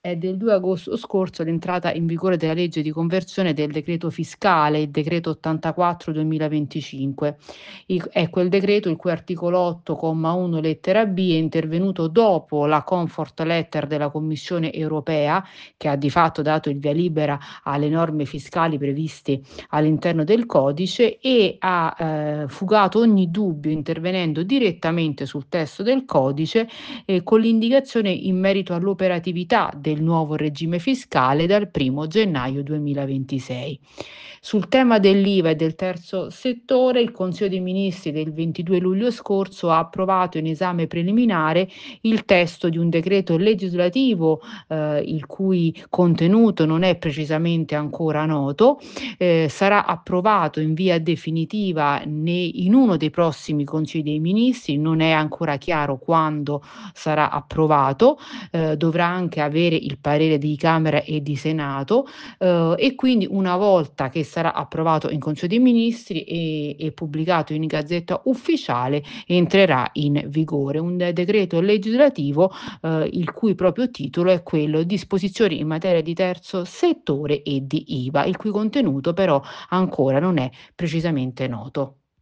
È del 2 agosto scorso l'entrata in vigore della legge di conversione del decreto fiscale, il decreto 84/2025. È quel decreto il cui articolo 8, comma 1 lettera B è intervenuto dopo la comfort letter della Commissione europea, che ha di fatto dato il via libera alle norme fiscali previste all'interno del codice e ha, fugato ogni dubbio intervenendo direttamente sul testo del codice, con l'indicazione in merito all'operatività del nuovo regime fiscale dal 1° gennaio 2026. Sul tema dell'IVA e del terzo settore, il Consiglio dei Ministri del 22 luglio scorso ha approvato in esame preliminare il testo di un decreto legislativo, il cui contenuto non è precisamente ancora noto, sarà approvato in via definitiva in uno dei prossimi Consigli dei Ministri, non è ancora chiaro quando sarà approvato, dovrà anche avere il parere di Camera e di Senato, e quindi una volta che sarà approvato in Consiglio dei Ministri e pubblicato in Gazzetta Ufficiale, entrerà in vigore. Un decreto legislativo, il cui proprio titolo è quello: "Disposizioni in materia di terzo settore e di IVA", il cui contenuto però ancora non è precisamente noto.